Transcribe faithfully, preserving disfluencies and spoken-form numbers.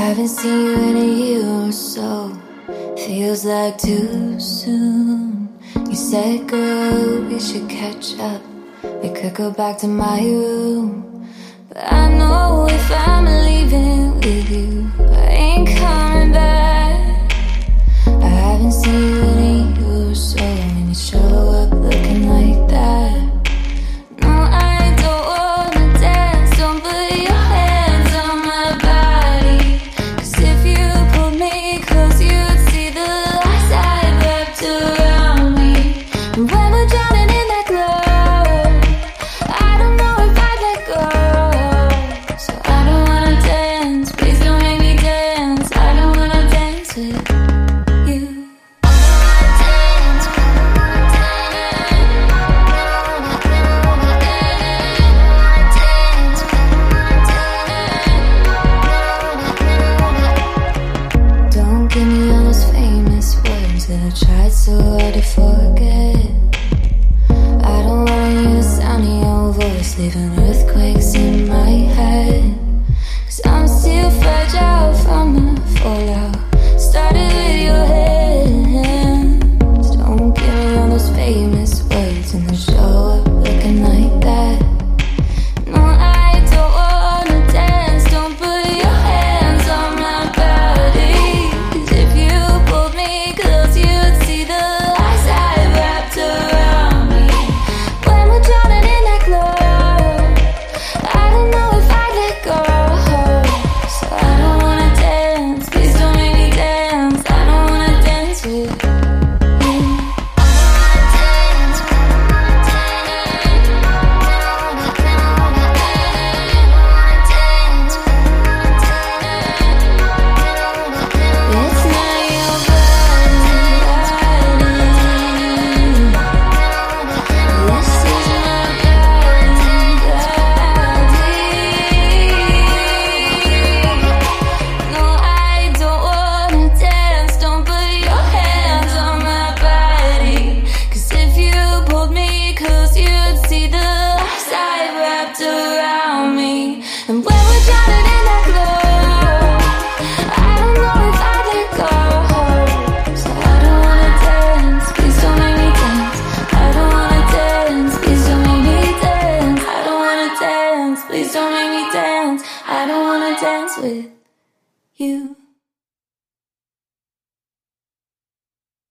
Haven't seen you in a year or so. Feels like too soon. You said, girl, we should catch up. We could go back to my room. But I know if I'm leaving with you, I ain't coming back. I haven't seen you in a year or so. When you show up looking like that. No, I don't wanna dance. Don't put your hands on my body. Cause if you pulled me close, you'd see the lights I wrapped around me. And when we're drowning in that glow, I don't know if I'd let go. So I don't wanna dance, please don't make me dance. I don't wanna dance with you. Don't give me all those famous words that I tried so hard to forget. I don't wanna hear the sound of your voice leaving earthquakes in my head. Cause I'm still fragile from the fallout. Started with your hands. Don't give me all those famous words and then show up looking like that. No, I don't wanna dance. Don't put your hands on my body. Cause if you pulled me close, you'd see the lights I wrapped around me. When we're drowning in that glow, I don't know if I'd let go. So I don't wanna dance, please don't make me dance. I don't wanna dance with you. It's not your body. This is my body, body. No, I don't wanna dance. Don't put your hands on my body. Cause if you pulled me close, you'd see the lights I wrapped around me. And when we're drowning in that glow, I don't know if I'd let go. So I don't wanna dance, please don't make me dance. I don't wanna dance, please don't make me dance. I don't wanna dance, please don't make me dance. I don't wanna dance with you.